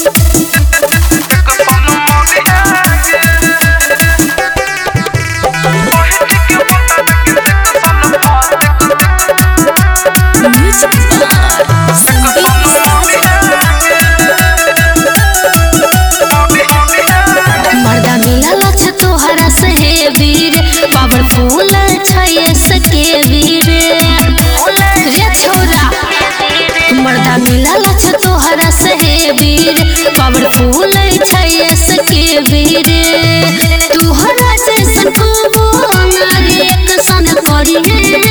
मर्दा मिलल छ तोहरा से हे वीर पावरफुल छै सके वीर रे छोरा मर्दा मिलल छ तोहरा से हे वीर पावरफुल छै सके वीर तोहरा जैसन को नारी एक सन करी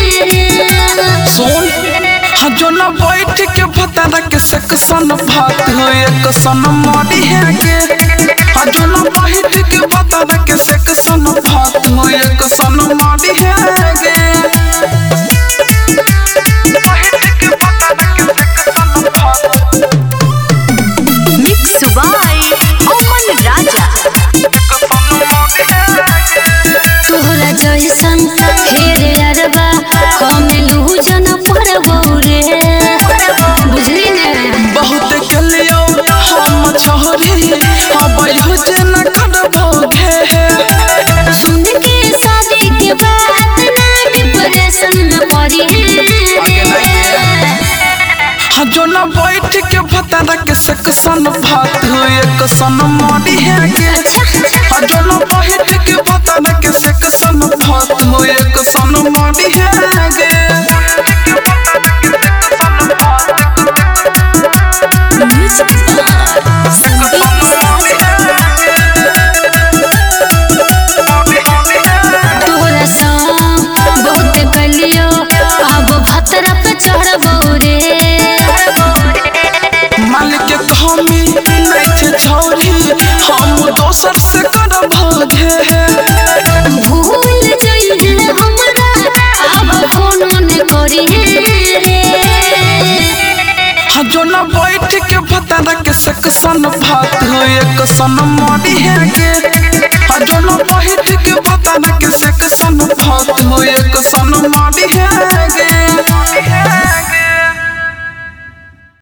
सुन जो न बैठ के पता रख सकसन भात हो एक सन मारी है के जो न बैठ के पता रख सकसन भात हो एक सन मारी है गे मिक्स बाय अमन राजा तोहरा जैसन हेरे अरबा हमें लूजन पड़बो रे बुझली ने बहुत के लियो हम छोरी अबै हो जे न करबो घे सुन के शादी के बाद ना डिप्रेशन में पड़ी जो न बैठ के पता रख सकसन भात हो एक सन मारी है गे जो न बैठ के पता रख सकसन भात हो एक सन मारी है गे तोहरा संग बहुत गलियो अब भतरा पे चढ़बो रे मालिक के कमी नहीं थे छोरी हम दोसर से करब घे भूल जइले हमरा अब कोनो ने करी जो न बैठ के पता रख सकसन भात हो एक सन मारी है गे जो न बैठ के पता